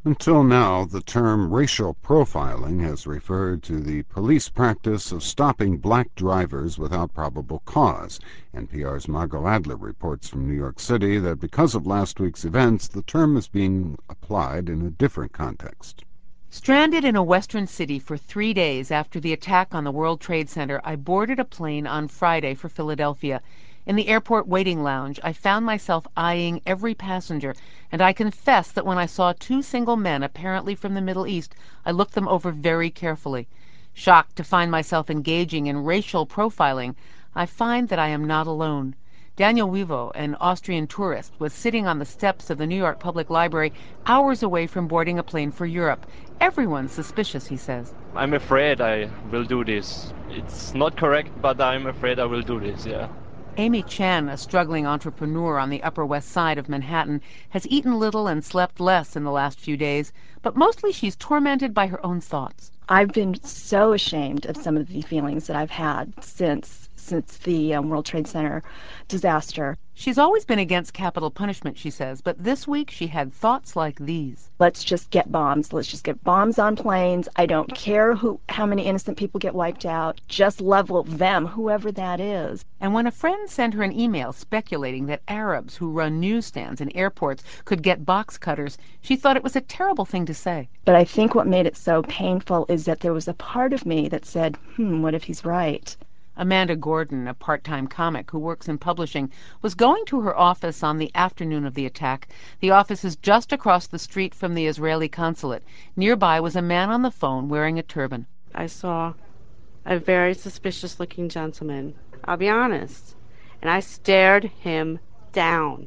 Until now, the term racial profiling has referred to the police practice of stopping black drivers without probable cause. NPR's Margot Adler reports from New York City that because of last week's events, the term is being applied in a different context. Stranded in a western city for 3 days after the attack on the World Trade Center, I boarded a plane on Friday for Philadelphia. In the airport waiting lounge, I found myself eyeing every passenger, and I confess that when I saw two single men, apparently from the Middle East, I looked them over very carefully. Shocked to find myself engaging in racial profiling, I find that I am not alone. Daniel Wivo, an Austrian tourist, was sitting on the steps of the New York Public Library hours away from boarding a plane for Europe. Everyone's suspicious, he says. I'm afraid I will do this. It's not correct, but I'm afraid I will do this, yeah. Amy Chan, a struggling entrepreneur on the Upper West Side of Manhattan, has eaten little and slept less in the last few days, but mostly she's tormented by her own thoughts. I've been so ashamed of some of the feelings that I've had since the World Trade Center disaster. She's always been against capital punishment, she says, but this week she had thoughts like these. Let's just get bombs. Let's just get bombs on planes. I don't care how many innocent people get wiped out. Just level them, whoever that is. And when a friend sent her an email speculating that Arabs who run newsstands in airports could get box cutters, she thought it was a terrible thing to say. But I think what made it so painful is that there was a part of me that said, what if he's right? Amanda Gordon, a part-time comic who works in publishing, was going to her office on the afternoon of the attack. The office is just across the street from the Israeli consulate. Nearby was a man on the phone wearing a turban. I saw a very suspicious-looking gentleman, I'll be honest, and I stared him down,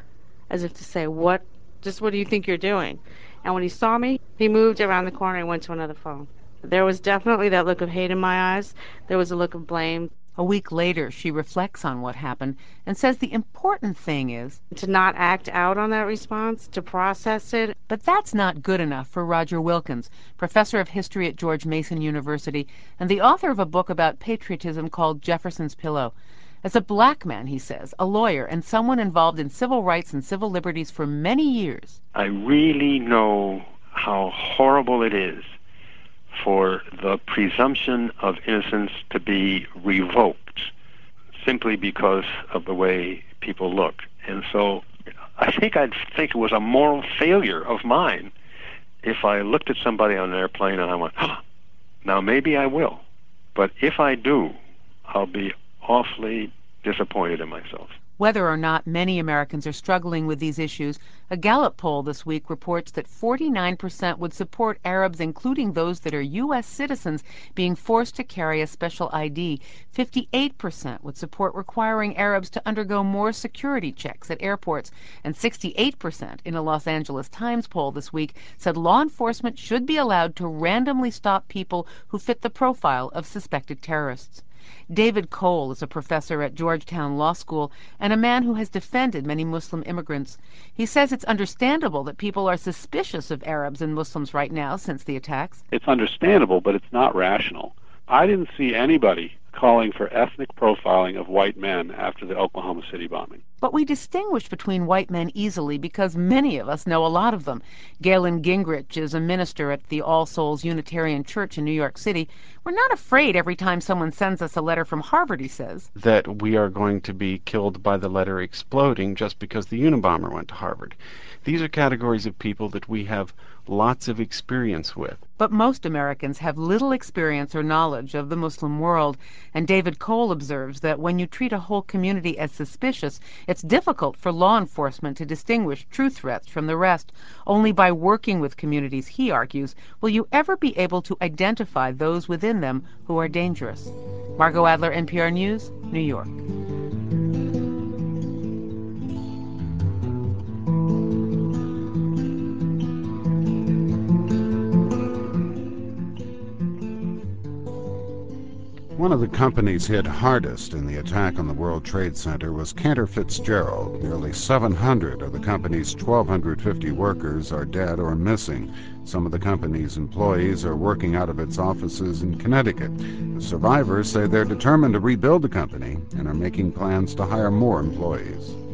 as if to say, what do you think you're doing? And when he saw me, he moved around the corner and went to another phone. There was definitely that look of hate in my eyes. There was a look of blame. A week later, she reflects on what happened and says the important thing is to not act out on that response, to process it. But that's not good enough for Roger Wilkins, professor of history at George Mason University and the author of a book about patriotism called Jefferson's Pillow. As a black man, he says, a lawyer and someone involved in civil rights and civil liberties for many years. I really know how horrible it is for the presumption of innocence to be revoked simply because of the way people look. And so I'd think it was a moral failure of mine if I looked at somebody on an airplane and I went, now maybe I will. But if I do, I'll be awfully disappointed in myself. Whether or not many Americans are struggling with these issues, a Gallup poll this week reports that 49% would support Arabs, including those that are U.S. citizens, being forced to carry a special ID. 58% would support requiring Arabs to undergo more security checks at airports. And 68% in a Los Angeles Times poll this week said law enforcement should be allowed to randomly stop people who fit the profile of suspected terrorists. David Cole is a professor at Georgetown Law School and a man who has defended many Muslim immigrants. He says it's understandable that people are suspicious of Arabs and Muslims right now since the attacks. It's understandable, but it's not rational. I didn't see anybody calling for ethnic profiling of white men after the Oklahoma City bombing. But we distinguish between white men easily because many of us know a lot of them. Galen Gingrich is a minister at the All Souls Unitarian Church in New York City. We're not afraid every time someone sends us a letter from Harvard, he says. That we are going to be killed by the letter exploding just because the Unabomber went to Harvard. These are categories of people that we have lots of experience with. But most Americans have little experience or knowledge of the Muslim world, and David Cole observes that when you treat a whole community as suspicious, it's difficult for law enforcement to distinguish true threats from the rest. Only by working with communities, he argues, will you ever be able to identify those within them who are dangerous. Margot Adler, NPR News, New York. One of the companies hit hardest in the attack on the World Trade Center was Cantor Fitzgerald. Nearly 700 of the company's 1,250 workers are dead or missing. Some of the company's employees are working out of its offices in Connecticut. The survivors say they're determined to rebuild the company and are making plans to hire more employees.